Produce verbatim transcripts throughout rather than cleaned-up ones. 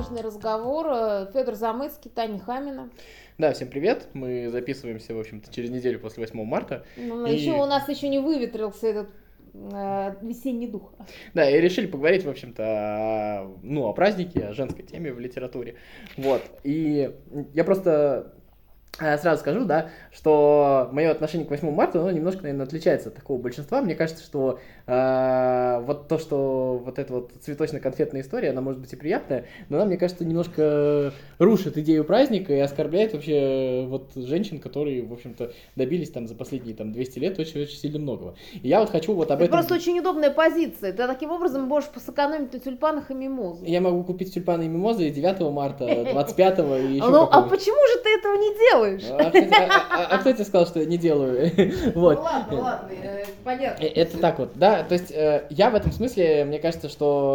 важный разговор. Федор Замыцкий, Таня Хамина. Да, всем привет. Мы записываемся, в общем-то, через неделю после восьмого марта. Ну, и... еще у нас еще не выветрился этот э, весенний дух. Да, и решили поговорить, в общем-то, о, ну, о празднике, о женской теме в литературе. Вот. И я просто сразу скажу, да, что мое отношение к восьмому марта, оно немножко, наверное, отличается от такого большинства. Мне кажется, что э, вот то, что вот эта вот цветочно-конфетная история, она может быть и приятная, но она, мне кажется, немножко рушит идею праздника и оскорбляет вообще вот женщин, которые, в общем-то, добились там за последние там двести лет очень-очень сильно многого. И я вот хочу вот об Это этом... просто очень удобная позиция. Ты таким образом можешь сэкономить на тюльпанах и мимозах. Я могу купить тюльпаны и мимозы девятого марта, двадцать пятого и еще ну, а почему же ты этого не делаешь? А, а, а, а кто тебе сказал, что я не делаю? Вот. Ну ладно, ладно, понятно. Это так вот, да, то есть я в этом смысле, мне кажется,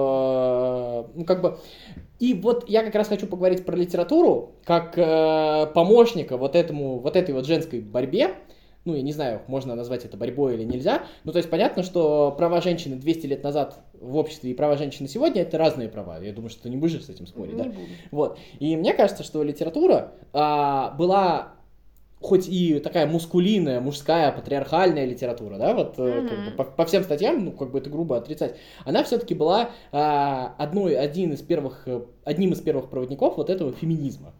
что, ну, как бы, и вот я как раз хочу поговорить про литературу, как э, помощника вот этому, вот этой вот женской борьбе. Ну, я не знаю, можно назвать это борьбой или нельзя. Ну, то есть понятно, что права женщины двести лет назад в обществе и права женщины сегодня — это разные права. Я думаю, что ты не будешь с этим спорить, не да? буду. Вот. И мне кажется, что литература а, была хоть и такая мускулинная, мужская, патриархальная литература, да, вот mm-hmm. как бы, по, по всем статьям, ну, как бы это грубо отрицать, она все-таки была а, одной, один из первых, одним из первых проводников вот этого феминизма.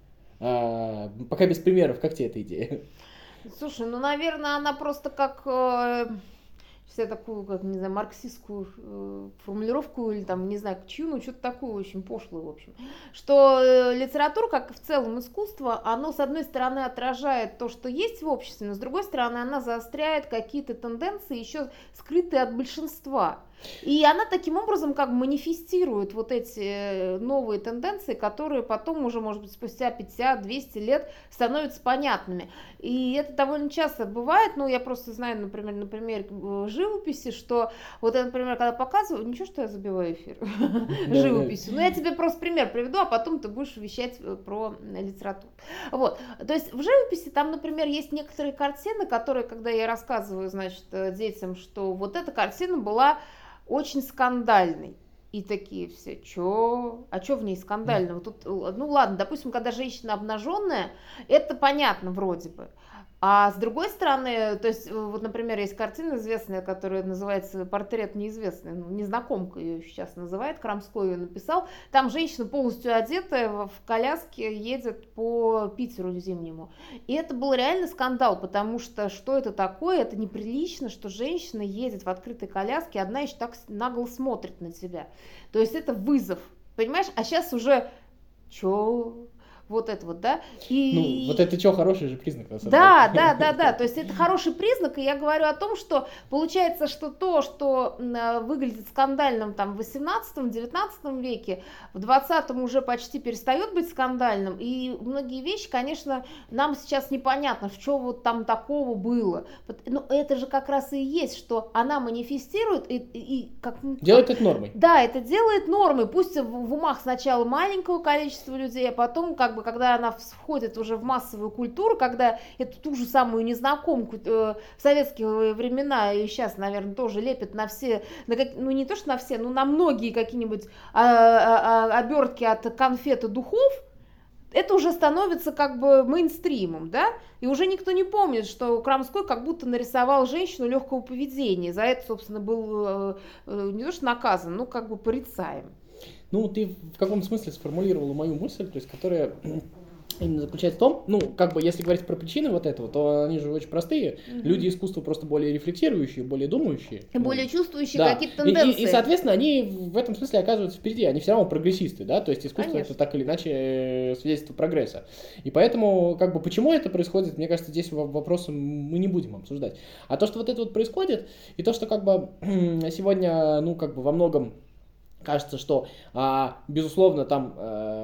А, пока без примеров, как тебе эта идея? Слушай, ну, наверное, она просто как э, вся такую, как, не знаю, марксистскую э, формулировку или там, не знаю, чью, ну, что-то такое очень пошлое, в общем. Что э, литература, как и в целом искусство, оно, с одной стороны, отражает то, что есть в обществе, но с другой стороны, она заостряет какие-то тенденции, еще скрытые от большинства. И она таким образом как бы манифестирует вот эти новые тенденции, которые потом уже, может быть, спустя пятьдесят-двести лет становятся понятными. И это довольно часто бывает, ну, я просто знаю, например, на примере живописи, что вот я, например, когда показываю, ничего, что я забиваю эфир живописью, но я тебе просто пример приведу, а потом ты будешь вещать про литературу. Вот, то есть в живописи там, например, есть некоторые картины, которые, когда я рассказываю, значит, детям, что вот эта картина была очень скандальный. И такие все, чё? А чё в ней скандального? Тут, ну ладно, допустим, когда женщина обнаженная, это понятно вроде бы. А с другой стороны, то есть, вот, например, есть картина известная, которая называется «Портрет неизвестный», ну, незнакомка ее сейчас называет, Крамской ее написал. Там женщина полностью одетая в коляске едет по Питеру зимнему. И это был реально скандал, потому что что это такое? Это неприлично, что женщина едет в открытой коляске, одна еще так нагло смотрит на тебя. То есть это вызов, понимаешь? А сейчас уже, чё? Вот это вот, да. И... Ну, вот это что, хороший же признак, на самом да, деле. Да, да, да, то есть это хороший признак, и я говорю о том, что получается, что то, что выглядит скандальным там в восемнадцатом-девятнадцатом веке, в двадцатом уже почти перестает быть скандальным, и многие вещи, конечно, нам сейчас непонятно, что вот там такого было. Но это же как раз и есть, что она манифестирует и... и как, делает это нормой. Да, это делает нормой, пусть в, в умах сначала маленького количества людей, а потом как бы когда она входит уже в массовую культуру, когда эту ту же самую незнакомку э, в советские времена и сейчас, наверное, тоже лепят на все, на как, ну не то что на все, но на многие какие-нибудь а, а, обертки от конфет и духов, это уже становится как бы мейнстримом, да, и уже никто не помнит, что Крамской как будто нарисовал женщину легкого поведения, за это, собственно, был э, э, не то что наказан, но как бы порицаем. Ну, ты в каком смысле сформулировала мою мысль, то есть, которая именно заключается в том, ну, как бы, если говорить про причины вот этого, то они же очень простые. Mm-hmm. Люди искусства просто более рефлексирующие, более думающие. И ну, более чувствующие да. какие-то тенденции. И, и, и, соответственно, они в этом смысле оказываются впереди. Они все равно прогрессисты, да, то есть искусство — это так или иначе свидетельство прогресса. И поэтому, как бы, почему это происходит, мне кажется, здесь вопросы мы не будем обсуждать. А то, что вот это вот происходит, и то, что, как бы, сегодня, ну, как бы, во многом кажется, что, а, безусловно, там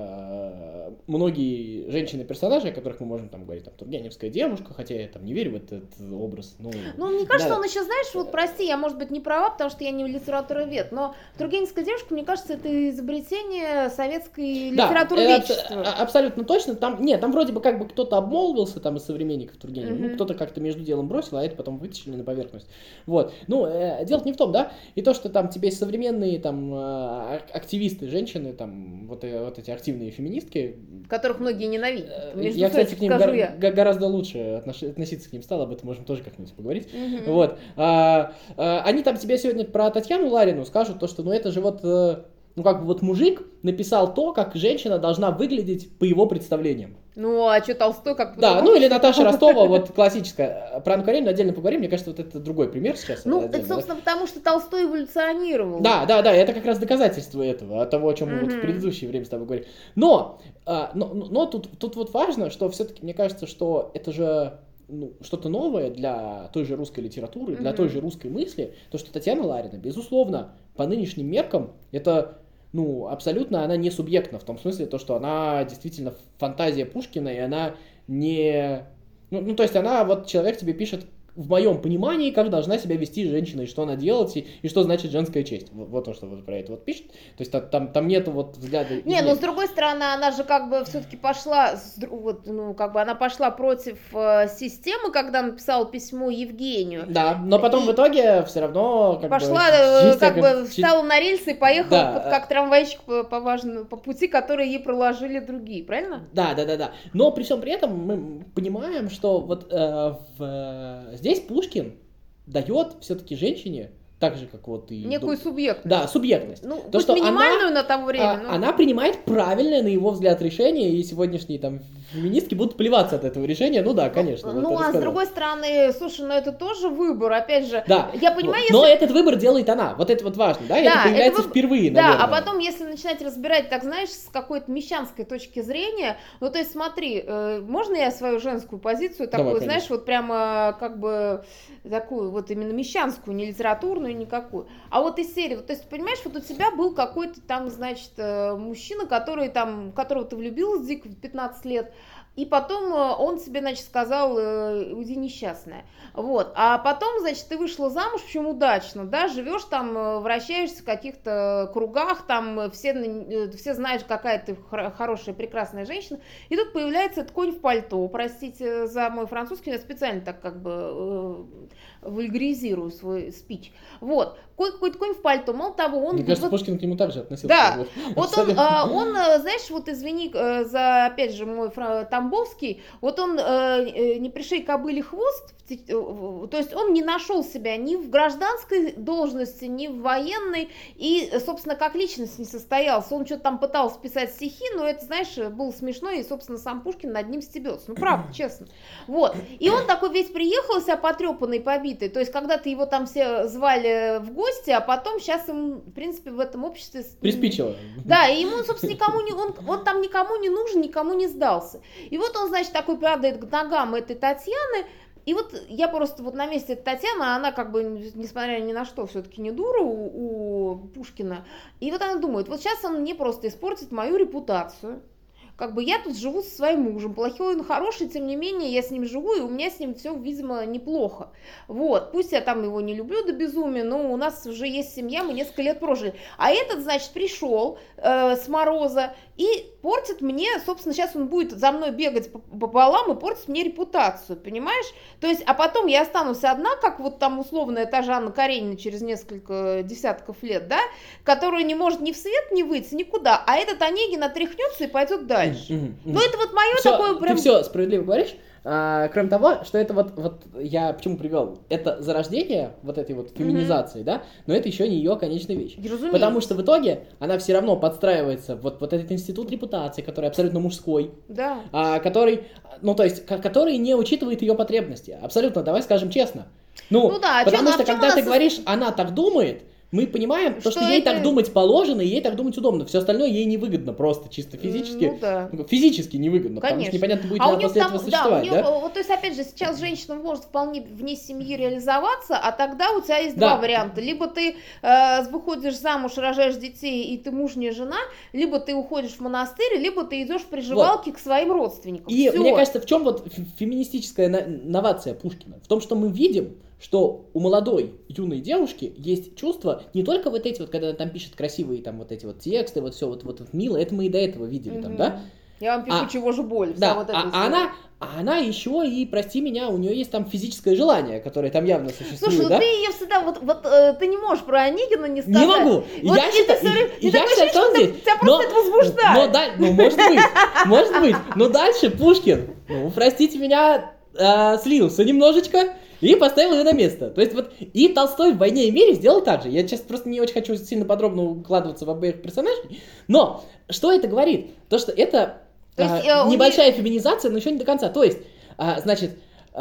а, многие женщины-персонажи, о которых мы можем там говорить, там, Тургеневская девушка, хотя я там не верю в этот образ. Ну, ну мне кажется, да. он еще, знаешь, вот прости, я, может быть, не права, потому что я не литературовед, но Тургеневская девушка, мне кажется, это изобретение советской да, литературоведчества. Аб- абсолютно точно. Там, нет, там вроде бы как бы кто-то обмолвился там из современников Тургенева, mm-hmm. ну, кто-то как-то между делом бросил, а это потом вытащили на поверхность. Вот. Ну, э, дело не в том, да, и то, что там тебе современные там а, активисты, женщины, там, вот, э, вот эти активные феминистки. Которых многие ненавидят. Между я, кстати, к ним гор- я. гораздо лучше отнош- относиться к ним стал, об этом можем тоже как-нибудь поговорить. Mm-hmm. Вот. А, а, они там тебе сегодня про Татьяну Ларину скажут то, что ну это же вот, ну как бы вот мужик написал то, как женщина должна выглядеть по его представлениям. Ну, а что Толстой как... Да, ну или Наташа Ростова, вот классическая. Про Анну Каренину отдельно поговорим, мне кажется, вот это другой пример сейчас. Ну, это, собственно, да? Потому что Толстой эволюционировал. Да, да, да, это как раз доказательство этого, от того, о чем мы mm-hmm. вот в предыдущее время с тобой говорили. Но, но, но, но тут, тут вот важно, что все-таки, мне кажется, что это же ну, что-то новое для той же русской литературы, mm-hmm. для той же русской мысли, то, что Татьяна Ларина, безусловно, по нынешним меркам, это... Ну, абсолютно она не субъектна, в том смысле, то, что она действительно фантазия Пушкина, и она не... Ну, ну, то есть она, вот человек тебе пишет, в моем понимании, как должна себя вести женщина, и что она делает, и, и что значит женская честь. Вот, вот то, что вот про это вот пишет. То есть там, там нету вот взгляда... Не, но с другой стороны, она же как бы все-таки пошла, вот, ну, как бы она пошла против э, системы, когда написала письмо Евгению. Да, но потом и... в итоге все равно... Как пошла, бы, как бы, как... встала на рельсы и поехала да. как, как трамвайчик по, по, важному, по пути, который ей проложили другие, правильно? Да, да, да, да. Но при всем при этом мы понимаем, что вот э, в, э, здесь Пушкин дает все-таки женщине, так же, как вот и... Некую субъектность. Да, субъектность. Ну, то, что минимальную она, на то время. А, но... Она принимает правильное, на его взгляд, решение, и сегодняшние там феминистки будут плеваться от этого решения. Ну да, конечно. Ну, вот а с другой стороны, слушай, ну это тоже выбор, опять же. Да, я понимаю, но если... этот выбор делает она. Вот это вот важно, да? да это появляется это вы... впервые, да, наверное. А потом, если начинать разбирать, так знаешь, с какой-то мещанской точки зрения, ну, то есть смотри, э, можно я свою женскую позицию такую, Давай, знаешь, вот прямо как бы такую вот именно мещанскую, не литературную никакую, а вот из серии, вот, то есть, понимаешь, вот у тебя был какой-то там, значит, мужчина, который там, которого ты влюбилась дико в пятнадцать лет, и потом он себе, значит, сказал, уйди несчастная. Вот. А потом, значит, ты вышла замуж, причем удачно, да, живешь там, вращаешься в каких-то кругах, там все, все знают, какая ты хорошая, прекрасная женщина. И тут появляется этот конь в пальто, простите за мой французский, я специально так как бы э, вульгаризирую свой спич. Вот. Какой-то конь в пальто, мало того, он... Мне кажется, вот... Пушкин к нему также относился. Да, вот, вот он, а, он, знаешь, вот извини за, опять же, мой Тамбовский, вот он не пришей кобыле хвост, то есть он не нашел себя ни в гражданской должности, ни в военной, и, собственно, как личность не состоялся. Он что-то там пытался писать стихи, но это, знаешь, было смешно, и, собственно, сам Пушкин над ним стебется. Ну, правда, честно. Вот. И он такой весь приехал, себя потрепанный, побитый. То есть, когда-то его там все звали в гости, а потом сейчас ему, в принципе, в этом обществе... Приспичило. Да, и ему, собственно, никому не... Он, он там никому не нужен, никому не сдался. И вот он, значит, такой падает к ногам этой Татьяны. И вот я просто вот на месте Татьяны, она как бы, несмотря ни на что, все-таки не дура у, у Пушкина. И вот она думает, вот сейчас он мне просто испортит мою репутацию. Как бы я тут живу со своим мужем, плохой он хороший, тем не менее я с ним живу, и у меня с ним все, видимо, неплохо. Вот, пусть я там его не люблю до безумия, но у нас уже есть семья, мы несколько лет прожили. А этот, значит, пришел э, с мороза и портит мне, собственно, сейчас он будет за мной бегать пополам и портит мне репутацию, понимаешь? То есть, а потом я останусь одна, как вот там условная та же Анна Каренина через несколько десятков лет, да, которая не может ни в свет не выйти, никуда, а этот Онегин отряхнется и пойдет дальше. Mm-hmm. Ну, это вот мое всё, такое прям... Ты все справедливо говоришь. А, кроме того, что это вот, вот я почему привел, это зарождение вот этой вот феминизации, mm-hmm. да, но это еще не ее конечная вещь. Разумеется. Потому что в итоге она все равно подстраивается вот, вот этот институт репутации, который абсолютно мужской, да. а, который, ну то есть, который не учитывает ее потребности. Абсолютно, давай скажем честно. Ну, ну да, потому чем, что а когда ты со... говоришь, она так думает, мы понимаем, что, то, что это... ей так думать положено, и ей так думать удобно. Все остальное ей невыгодно, просто чисто физически. Ну, да. Физически невыгодно, Конечно. потому что непонятно, будет ли а она после там, этого существовать. Да, у нее, да? Вот, то есть, опять же, сейчас женщина может вполне вне семьи реализоваться, а тогда у тебя есть да. два варианта. Либо ты э, выходишь замуж, рожаешь детей, и ты мужняя жена, либо ты уходишь в монастырь, либо ты идешь в приживалки вот. К своим родственникам. И Всё. мне кажется, в чем вот феминистическая новация Пушкина? В том, что мы видим, что у молодой юной девушки есть чувства не только вот эти вот, когда она там пишет красивые там вот эти вот тексты, вот все вот, вот, вот мило, это мы и до этого видели mm-hmm. там, да? Я вам пишу, А, чего же боль. Вся Да, вот эта а, а история. она, а она еще и, прости меня, у нее есть там физическое желание, которое там явно существует, Слушай, ну да? ты ее всегда, вот, вот э, ты не можешь про Онегина не сказать. Не могу. Вот Я и считаю, ты всё время- и- и и я такое считаю, ощущение, что он что здесь. тебя просто это возбуждает. Но, да- ну, может быть, может быть. Но дальше Пушкин, ну, простите меня, э, слился немножечко и поставил ее на место. То есть вот и Толстой в «Войне и мире» сделал так же. Я сейчас просто не очень хочу сильно подробно укладываться в обоих персонажей. Но что это говорит? То, что это То есть, а, э, у небольшая феминизация, но еще не до конца. То есть, а, значит,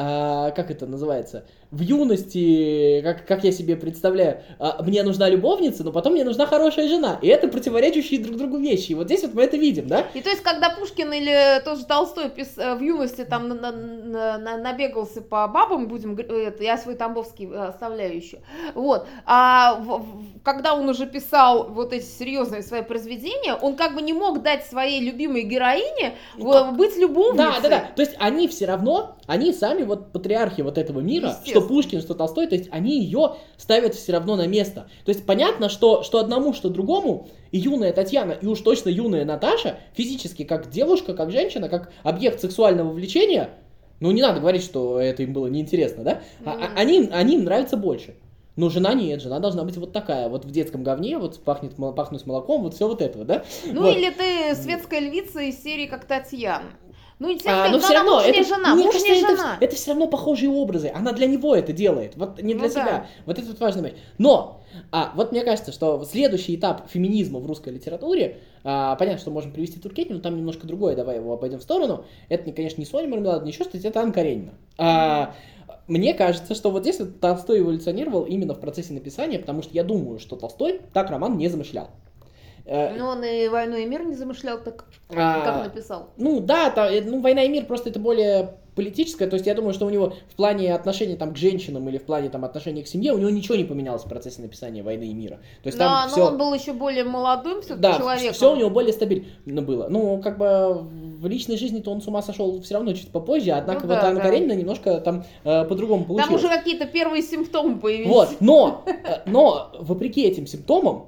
а, как это называется? В юности, как, как я себе представляю, а, мне нужна любовница, но потом мне нужна хорошая жена. И это противоречащие друг другу вещи. И вот здесь вот мы это видим, да? И то есть, когда Пушкин или тоже Толстой пис- э, в юности там на- на- на- набегался по бабам, будем, г- это, я свой Тамбовский э, оставляю еще, вот, а в- в- когда он уже писал вот эти серьезные свои произведения, он как бы не мог дать своей любимой героине Ну, в- быть любовницей. Да, да, да. То есть они все равно, они сами вот патриархи вот этого мира, что Пушкин, что Толстой, то есть они ее ставят все равно на место. То есть понятно, что, что одному, что другому, и юная Татьяна, и уж точно юная Наташа, физически как девушка, как женщина, как объект сексуального влечения, ну не надо говорить, что это им было неинтересно, да? А- а- они, они им нравятся больше. Но жена нет, жена должна быть вот такая, вот в детском говне, вот пахнет, мол- пахнуть молоком, вот все вот этого, да? Ну Вот. или ты светская львица из серии как Татьяна. Ну, и А, но но все равно, мужняя это, жена, мне мужняя кажется, это, жена. это все равно похожие образы. Она для него это делает, вот не для Ну себя. да. Вот это вот важный момент. Но, а, вот мне кажется, что следующий этап феминизма в русской литературе, а, понятно, что можем привести Тургенева, но там немножко другое, давай его обойдем в сторону. Это, не, конечно, не Соня Мармеладова, не еще что-то, это Анна Каренина. А, мне кажется, что вот здесь вот Толстой эволюционировал именно в процессе написания, потому что я думаю, что Толстой так роман не замышлял. Э, Ну, он и «Войну и мир» не замышлял так, а, как написал. Ну да, та- э, ну, «Война и мир» просто это более политическое, то есть я думаю, что у него в плане отношений там, к женщинам или в плане там, отношений к семье, у него ничего не поменялось в процессе написания «Войны и мира». То есть Да, там но все, он был еще более молодым все-таки да, человеком. все у него более стабильно было. Ну, как бы в личной жизни-то он с ума сошел все равно чуть попозже, однако Ну вот да, Анна да. Каренина немножко там э, по-другому Там получилось. уже какие-то первые симптомы появились. Вот, но, э, но вопреки этим симптомам,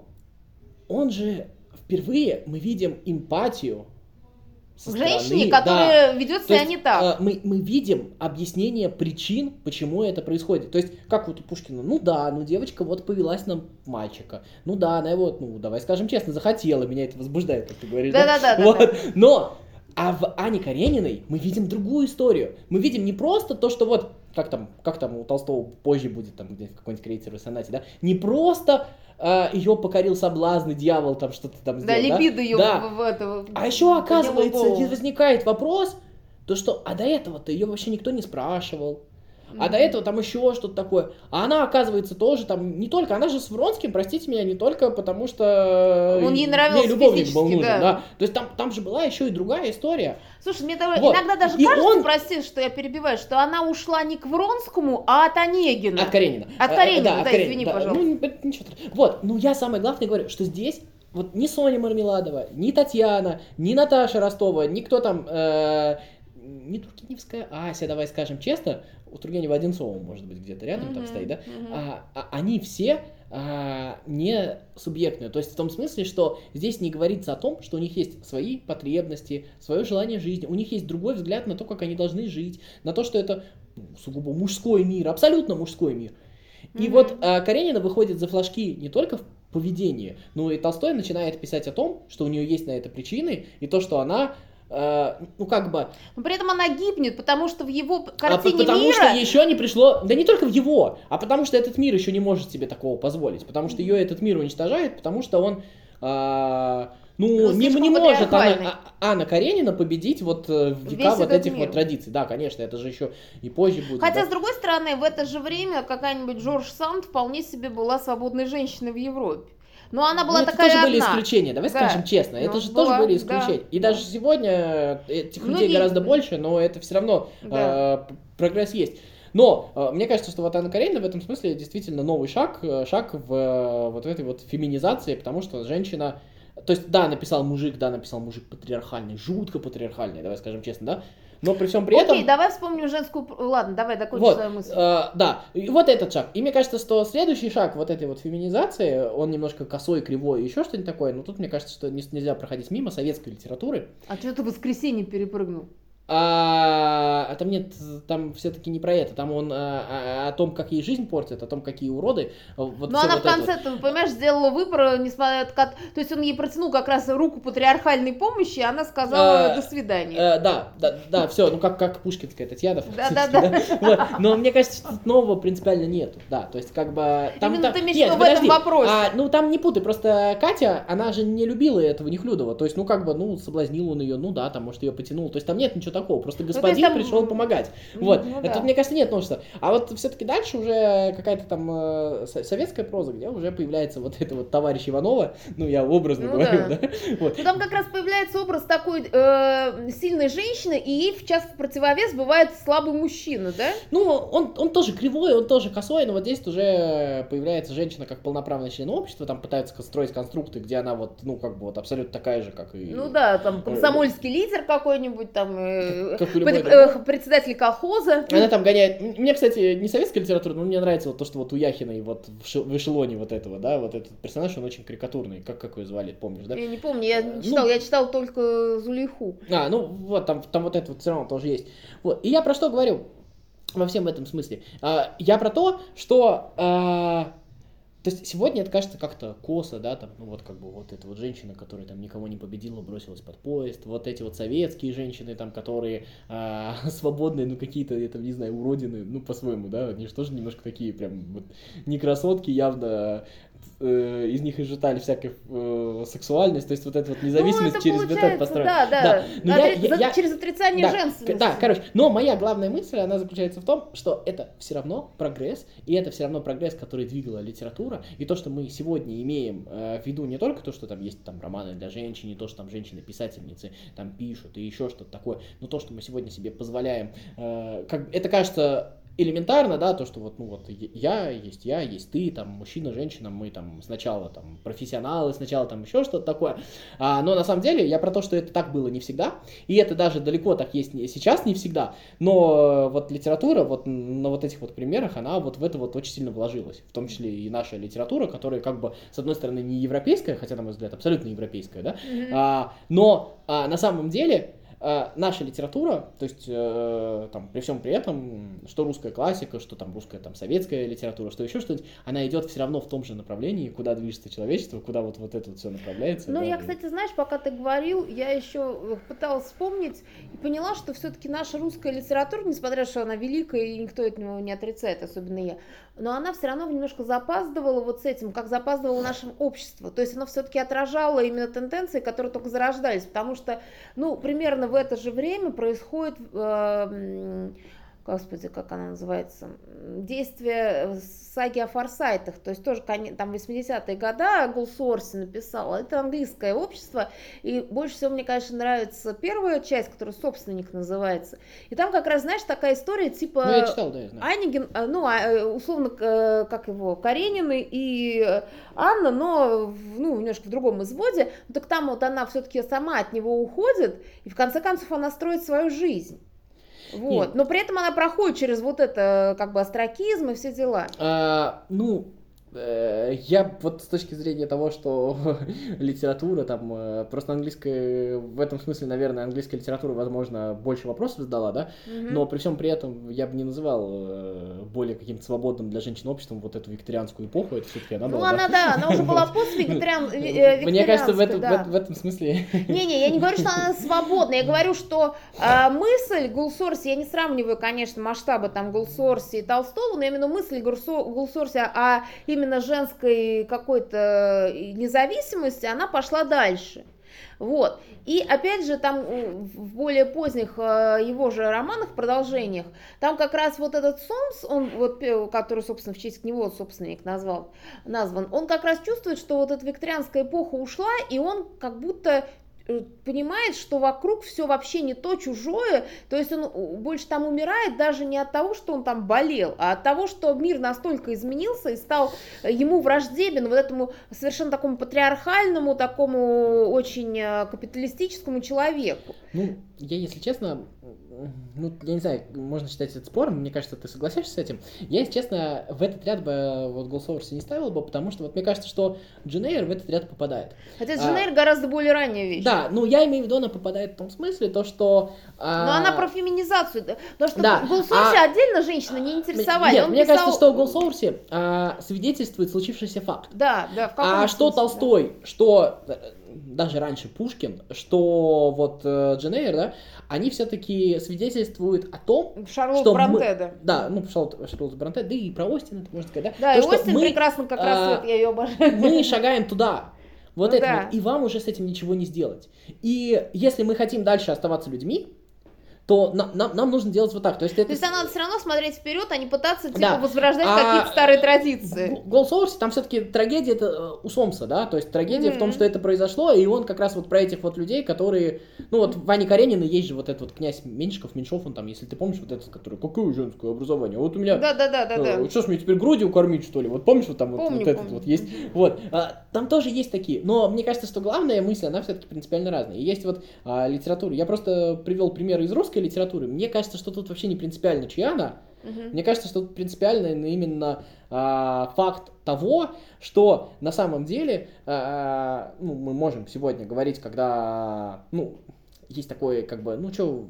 он же впервые мы видим эмпатию со К стороны, женщине, да. которая ведет То себя есть, не так. э, мы, мы видим объяснение причин, почему это происходит. То есть, как вот у Пушкина, ну да, ну девочка вот повелась на мальчика. Ну да, она его, ну давай скажем честно, захотела, меня это возбуждает, как ты говоришь. Да-да-да, да, Вот. да. Но, а в Ане Карениной мы видим другую историю. Мы видим не просто то, что вот, как там, как там у Толстого позже будет, там, где в какой-нибудь крейцеровой сонате, да, не просто ее покорил соблазн, и дьявол там что-то там Да, сделал, либидо ее Да. в, в это... А еще, оказывается, голову. возникает вопрос, то что, а до этого-то ее вообще никто не спрашивал. А Мгм. до этого там еще что-то такое. А она, оказывается, тоже там, не только, она же с Вронским, простите меня, не только потому что Он ей нравился любовник был физически, нужен, да. да. То есть там, там же была еще и другая история. Слушай, мне даже- Вот. иногда даже И кажется, он- прости, что я перебиваю, что она ушла не к Вронскому, а от Онегина. От Каренина. От Э, Каренина, от да, Каренина, извини, да. пожалуйста. Ну, это ничего страшного. Вот, ну я самое главное говорю, что здесь вот ни Соня Мармеладова, ни Татьяна, ни Наташа Ростова, никто там, э, не Тургеневская Ася, давай скажем честно, у Тургенева Одинцова, может быть, где-то рядом там Мгм, стоит, да? мгм. А, а- они все а, не субъектные. То есть в том смысле, что здесь не говорится о том, что у них есть свои потребности, свое желание жизни, у них есть другой взгляд на то, как они должны жить, на то, что это ну, сугубо мужской мир, абсолютно мужской мир. И Мгм. вот а, Каренина выходит за флажки не только в поведении, но и Толстой начинает писать о том, что у нее есть на это причины, и то, что она, э, ну как бы, Но при этом она гибнет, потому что в его а, картине по- потому мира... что еще не пришло, да не только в его, а потому что этот мир еще не может себе такого позволить, потому что ее этот мир уничтожает, потому что он, а, ну, Ну, не, слишком не может Анна, патриархальный. А- Анна Каренина победить вот э, в века Весь вот этот этих мир. вот традиций. Да, конечно, это же еще и позже будет. Хотя, да. с другой стороны, в это же время какая-нибудь Жорж Санд вполне себе была свободной женщиной в Европе. Но она была Ну, это такая тоже были одна. исключения, давай Да. скажем честно, это Ну, же была, тоже были да. исключения. И даже сегодня этих людей Многие- гораздо больше, но это все равно Да. э, прогресс есть. Но э, мне кажется, что вот Анна Каренина в этом смысле действительно новый шаг, э, шаг в э, вот этой вот феминизации, потому что женщина, то есть да, написал мужик, да, написал мужик патриархальный, жутко патриархальный, давай скажем честно, да, но при всем при Окей, этом... Окей, давай вспомним женскую... Ладно, давай докончи вот, свою мысль. Э, да, и вот этот шаг. И мне кажется, что следующий шаг вот этой вот феминизации, он немножко косой, кривой, еще что-нибудь такое, но тут мне кажется, что нельзя проходить мимо советской литературы. А что ты в воскресенье перепрыгнул? А, а там нет, там все-таки не про это, там он а, а, о том, как ей жизнь портит, о том, какие уроды. Вот но она вот в конце, вот. ты понимаешь, сделала выбор, несмотря на... То есть он ей протянул как раз руку патриархальной помощи, и она сказала: до свидания. А, да, да, да, все, ну как, как Пушкинская Татьяна. Да-да-да. Вот. Но мне кажется, что тут нового принципиально нету. Да, то есть как бы... Там, Именно там... ты имеешь Нет, в виду в подожди, этом вопросе. А, ну там не путай, просто Катя, она же не любила этого Нехлюдова. То есть, ну как бы, ну соблазнил он ее, ну да, там, может, ее потянул. То есть там нет ничего такого, просто господин там... пришел помогать. Ну, вот. Ну, это, да. мне кажется, нет множества. А вот все-таки дальше уже какая-то там э, советская проза, где уже появляется вот это вот товарищ Иванова, ну я образно ну, говорю, да. да? Вот. Ну там как раз появляется образ такой э, сильной женщины, и ей в часто в противовес бывает слабый мужчина, да? Ну, он, он тоже кривой, он тоже косой, но вот здесь уже появляется женщина как полноправный член общества, там пытаются строить конструкты, где она вот, ну, как бы вот абсолютно такая же, как и... Ну да, там комсомольский лидер какой-нибудь, там, э, как, как пред, э, председатель колхоза. Она там гоняет... Мне, кстати, не советская литература, но мне нравится вот то, что вот у Яхиной вот в, ши... в эшелоне вот этого, да, вот этот персонаж, он очень карикатурный. Как, как его звали, помнишь, да? Я не помню, я не читал, ну... я читал только Зулейху. А, ну вот, там, там вот это вот все равно тоже есть. Вот, и я про что говорю во всем этом смысле? А, я про то, что... А... То есть сегодня это кажется как-то косо, да, там, ну вот как бы вот эта вот женщина, которая там никого не победила, бросилась под поезд, вот эти вот советские женщины, там, которые а, свободные, ну какие-то, я там не знаю, уродины, ну по-своему, да, они же тоже немножко такие прям вот не красотки, явно э, из них изжитали всякую э, сексуальность, то есть вот эта вот независимость ну, через вот это построена. Да, да, да. Но Отри... я, я, я... через отрицание да, женственности. Да, короче, но моя главная мысль, она заключается в том, что это все равно прогресс, и это все равно прогресс, который двигала литература. И то, что мы сегодня имеем э, в виду, не только то, что там есть там романы для женщин, не то, что там женщины-писательницы там пишут и еще что-то такое, но то, что мы сегодня себе позволяем, э, как, это кажется элементарно, да, то, что вот, ну вот я, есть я, есть ты, там, мужчина, женщина, мы там сначала там профессионалы, сначала там еще что-то такое, а, но на самом деле я про то, что это так было не всегда, и это даже далеко так есть не, сейчас не всегда, но вот литература вот на вот этих вот примерах, она вот в это вот очень сильно вложилась, в том числе и наша литература, которая как бы, с одной стороны, не европейская, хотя, на мой взгляд, абсолютно европейская, да, mm-hmm. а, но а, на самом деле Uh, наша литература, то есть uh, там, при всем при этом, что русская классика, что там русская там, советская литература, что еще что-нибудь, она идет все равно в том же направлении, куда движется человечество, куда вот, вот это вот все направляется. Ну, да, я, и... кстати, знаешь, пока ты говорил, я еще пыталась вспомнить и поняла, что все-таки наша русская литература, несмотря на то, что она великая, и никто этого не отрицает, особенно я, но она все равно немножко запаздывала вот с этим, как запаздывало наше общество. То есть оно все-таки отражало именно тенденции, которые только зарождались, потому что, ну, примерно в это же время происходит, э, господи, как она называется, действие саги о Форсайтах, то есть тоже там восьмидесятые годы Голсуорси написал, это английское общество, и больше всего мне, конечно, нравится первая часть, которая «Собственник» называется, и там как раз, знаешь, такая история типа ну, я читал, да, я знаю. Анигин, ну, условно, как его, Каренины и Анна, но, ну, немножко в другом изводе, так там вот она все-таки сама от него уходит, и в конце концов она строит свою жизнь. Вот. Нет. Но при этом она проходит через вот это, как бы, остракизм и все дела. А, ну, э, я вот с точки зрения того, что литература, там, э, просто английская, в этом смысле, наверное, английская литература, возможно, больше вопросов задала, да, mm-hmm. но при всем при этом я бы не называл э, более каким-то свободным для женщин обществом вот эту викторианскую эпоху, это все-таки она ну, была. Ну, она, да, она уже была поствикторианская. Мне кажется, в этом, да. в, в этом смысле... Не-не, я не говорю, что она свободна, я говорю, что э, мысль Голсуорси, я не сравниваю, конечно, масштабы там Голсуорси и Толстого, но именно мысль Голсуорси о именно женской какой-то независимости, она пошла дальше. Вот. И опять же, там в более поздних его же романах, продолжениях, там как раз вот этот Сомс, он, вот, который, собственно, в честь него собственник назвал, назван, он как раз чувствует, что вот эта викторианская эпоха ушла, и он как будто понимает, что вокруг все вообще не то, чужое, то есть он больше там умирает даже не от того, что он там болел, а от того, что мир настолько изменился и стал ему враждебен, вот этому совершенно такому патриархальному, такому очень капиталистическому человеку. Ну, я, если честно, ну, я не знаю, можно считать это спором, мне кажется, ты согласишься с этим. Я, если честно, в этот ряд бы вот Голсоверси не ставил бы, потому что вот мне кажется, что Джейн Эйр в этот ряд попадает. Хотя Джейн Эйр а, гораздо более ранняя вещь. Да, ну я имею в виду, она попадает в том смысле, то, что... А... Но она про феминизацию, потому что да. Голсоверси а... отдельно женщина не интересовали. Нет, Он мне писал... кажется, что Голсоверси а, свидетельствует случившийся факт. Да, да, в каком А смысле, что Толстой, да. что даже раньше Пушкин, что вот э, Джейн Эйр, да, они все-таки свидетельствуют о том, Шарлотта что Бронте, мы... да. Да, ну, Шарлотта, Шарлотта Бронте, да и про Остина, это можно сказать, да? Да, то, и Остин мы, прекрасно как раз, а, вот, я ее обожаю. Мы шагаем туда, вот ну, это да. вот, и вам уже с этим ничего не сделать. И если мы хотим дальше оставаться людьми, то нам, нам, нам нужно делать вот так. То есть, это... То есть надо все равно смотреть вперед, а не пытаться типа, да. возрождать а... какие-то старые традиции. Голсоверси, там все-таки трагедия это у Сомса, да, то есть трагедия mm-hmm. в том, что это произошло, и он как раз вот про этих вот людей, которые, ну вот Ваня Каренина, есть же вот этот вот князь Меньшиков, Меньшов, он там, если ты помнишь, вот этот, который, какое женское образование, вот у меня, да, да, да, да, э, да. что ж мне теперь грудью кормить, что ли, вот помнишь, вот там помню, вот, вот этот помню. вот есть, вот, а, там тоже есть такие, но мне кажется, что главная мысль, она все-таки принципиально разная, и есть вот а, литература, я просто привел примеры из русской литературы, мне кажется, что тут вообще не принципиально, чья она. Uh-huh. Мне кажется, что тут принципиально именно а, факт того, что на самом деле а, ну, мы можем сегодня говорить, когда ну, есть такое, как бы, ну что,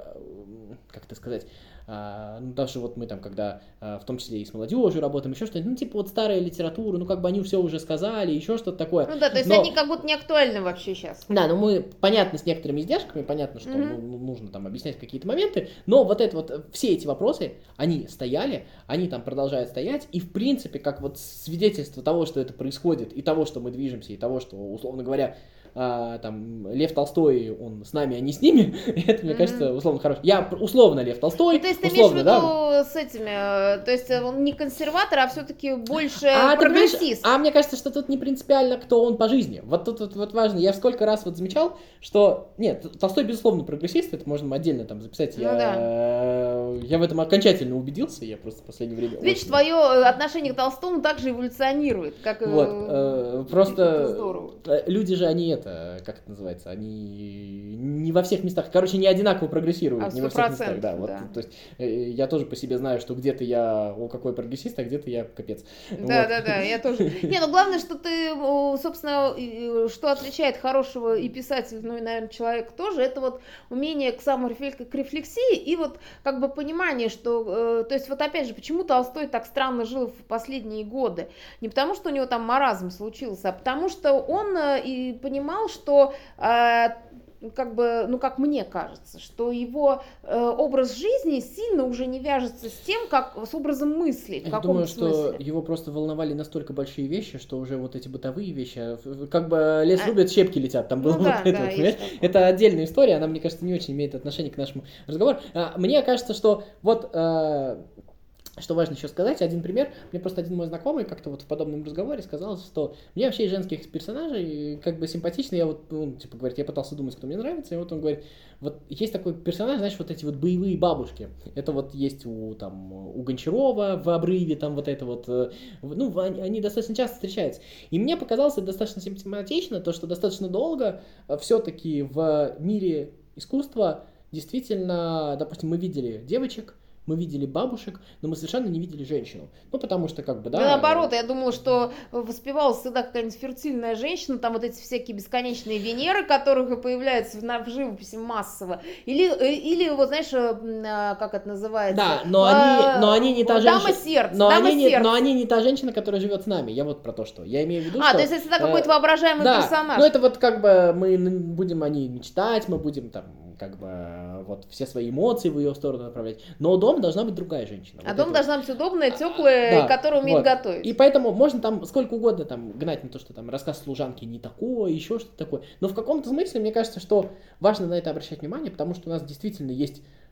как это сказать, а, ну, даже вот мы там, когда а, в том числе и с молодежью работаем, еще что-то, ну, типа вот старая литература, ну, как бы они все уже сказали, еще что-то такое. Ну да, то есть но... они как будто не актуальны вообще сейчас. Да, ну мы, понятно, с некоторыми издержками, понятно, что mm-hmm. ну, нужно там объяснять какие-то моменты, но вот это вот, все эти вопросы, они стояли, они там продолжают стоять, и в принципе, как вот свидетельство того, что это происходит, и того, что мы движемся, и того, что, условно говоря, А, там, Лев Толстой, он с нами, а не с ними, это, мне mm-hmm. кажется, условно хорошо. Я условно Лев Толстой, ну, то есть ты условно, имеешь в виду да? с этими, то есть он не консерватор, а все-таки больше а, прогрессист. А мне кажется, что тут не принципиально, кто он по жизни. Вот тут вот, вот важно, я сколько раз вот замечал, что, нет, Толстой, безусловно, прогрессист, это можно отдельно там записать, ну, я, да. я в этом окончательно убедился, я просто в последнее время... Видишь, очень... твое отношение к Толстому также эволюционирует, как вот, э, просто здорово. Люди же, они это, как это называется, они не во всех местах, короче, не одинаково прогрессируют, а не во всех местах, да, вот, да. То есть э, я тоже по себе знаю, что где-то я, о, какой прогрессист, а где-то я капец. Да, вот. да, да, я тоже. Не, ну главное, что ты, собственно, что отличает хорошего и писателя, ну и, наверное, человека тоже, это вот умение к саморефлексии и вот как бы понимание, что, то есть вот опять же, почему Толстой так странно жил в последние годы? Не потому, что у него там маразм случился, а потому что он и понимал, что как бы, ну как мне кажется, что его э, образ жизни сильно уже не вяжется с тем, как с образом мыслей. Я думаю, что его просто волновали настолько большие вещи, что уже вот эти бытовые вещи, как бы лес рубят, а... щепки летят, там было ну, вот да, это, да, вот, это отдельная история, она, мне кажется, не очень имеет отношения к нашему разговору. А, мне кажется, что вот э, что важно еще сказать, один пример, мне просто один мой знакомый как-то вот в подобном разговоре сказал, что мне вообще из женских персонажей как бы симпатично, я вот, ну, типа, говорит, я пытался думать, кто мне нравится, и вот он говорит, вот есть такой персонаж, знаешь, вот эти вот боевые бабушки, это вот есть у, там, у Гончарова в «Обрыве», там вот это вот, ну, они, они достаточно часто встречаются, и мне показалось это достаточно симптоматично, то, что достаточно долго все-таки в мире искусства действительно, допустим, мы видели девочек, мы видели бабушек, но мы совершенно не видели женщину. Ну, потому что, как бы, да... Да, наоборот, я думала, что воспевалась всегда какая-нибудь фертильная женщина, там вот эти всякие бесконечные Венеры, которые появляются в, в живописи массово. Или, или, вот знаешь, как это называется? Да, но они, но они не та женщина... Дама сердца, но, дама они сердца. Не, но они не та женщина, которая живет с нами. Я вот про то, что... Я имею в виду, а, что... то есть это всегда какой-то э, воображаемый да, персонаж. Ну, это вот как бы мы будем о ней мечтать, мы будем там... как бы вот все свои эмоции в ее сторону направлять. Но дома должна быть другая женщина. А вот дом должна быть удобная, теплая, да, которая умеет вот. готовить. И поэтому можно там сколько угодно там гнать на то, что там рассказ служанки не такой, еще что-то такое. Но в каком-то смысле, мне кажется, что важно на это обращать внимание, потому что у нас действительно есть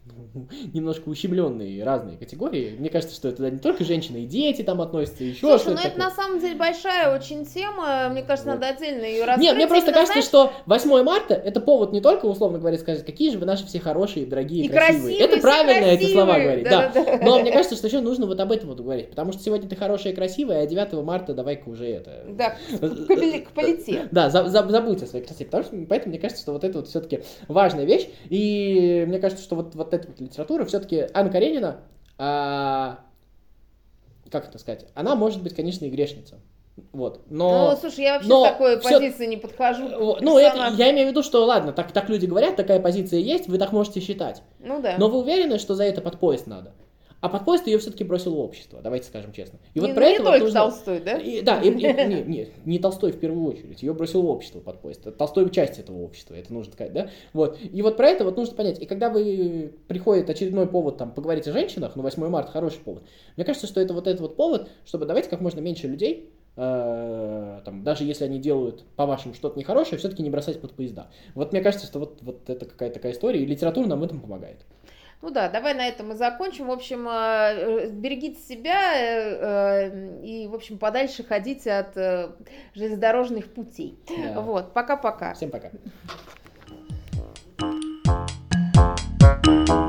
немножко ущемленные разные категории. Мне кажется, что это не только женщины, и дети там относятся, еще Слушай, что-то ну это такое. на самом деле большая очень тема, мне кажется, Вот. надо отдельно ее раскрыть. Нет, мне просто Именно, кажется, знаешь, что восьмое марта это повод не только, условно говоря, сказать, какие же вы наши все хорошие, дорогие, и красивые. красивые, Это все правильно эти красивые. слова говорить, да. Да, да, да. Но мне кажется, что еще нужно вот об этом вот говорить, потому что сегодня ты хорошая и красивая, а девятого марта давай-ка уже это... Да, к, к, к полите. Да, за, за, забудь о своей красоте, потому что, поэтому мне кажется, что вот это вот все-таки важная вещь, и мне кажется, что вот, вот эта вот литература, все-таки Анна Каренина, а, как это сказать, она может быть, конечно, и грешница, вот, но... Ну, слушай, я вообще но с такой всё- позиции не подхожу. Ну, это, Персонаж. я имею в виду, что, ладно, так, так люди говорят, такая позиция есть, вы так можете считать, Ну да. но вы уверены, что за это под поезд надо? А под поезд ее все-таки бросило общество, давайте скажем честно. И вот не, про ну, не это вот только нужно... Толстой, да? И- да, и- и- не, не, не Толстой в первую очередь, ее бросило общество под поезд. Толстой часть этого общества, это нужно сказать, да? Вот. И вот про это вот нужно понять. И когда вы приходит очередной повод там поговорить о женщинах, ну восьмое марта хороший повод, мне кажется, что это вот этот вот повод, чтобы давайте как можно меньше людей, э, там, даже если они делают, по-вашему, что-то нехорошее, все-таки не бросать под поезда. Вот мне кажется, что вот, вот это какая-то такая история, и литература нам в этом помогает. Ну да, давай на этом и закончим. В общем, э, берегите себя э, э, и, в общем, подальше ходите от э, железнодорожных путей. Да. Вот, пока-пока. Всем пока.